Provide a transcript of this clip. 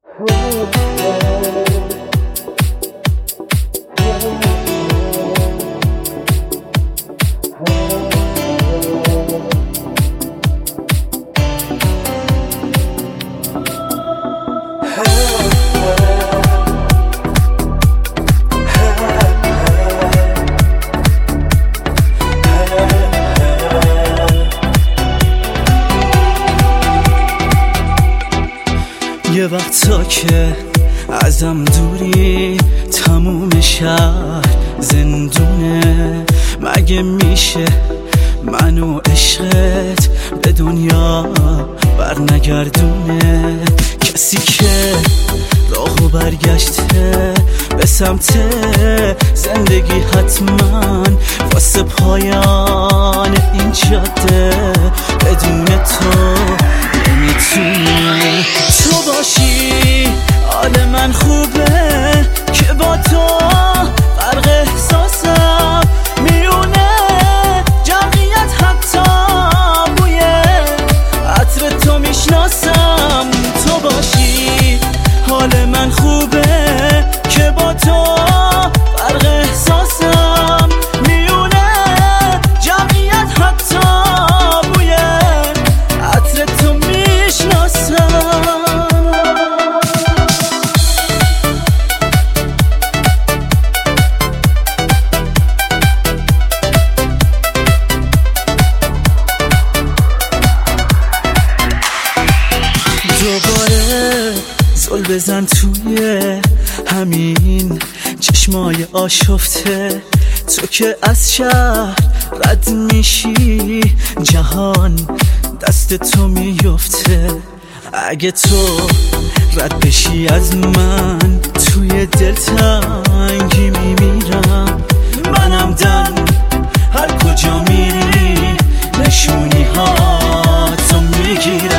یه وقتا که ازم دوری تموم شهر زندونه، مگه میشه منو عشقت به دنیا برنگردونه؟ کسی که راهو برگشته به سمت زندگی حتما واسه پایان این جاده بدون تو نمیتونه. تو باشی حال من خوبه که با تو فرق احساسم میونه جمعیت، حتی بوی عطر تو میشناسم. تو باشی حال من خوبه که با تو فرق احساسم میونه جمعیت، حتی بوی عطر تو میشناسم. دوباره زل بزن توی همین چشمای آشفته، تو که از شهر رد میشی جهان دست تو میفته. اگه تو رد بشی از من توی دلتنگی میمیرم. منم دن هر کجا میری نشونی ها تو میگیرم.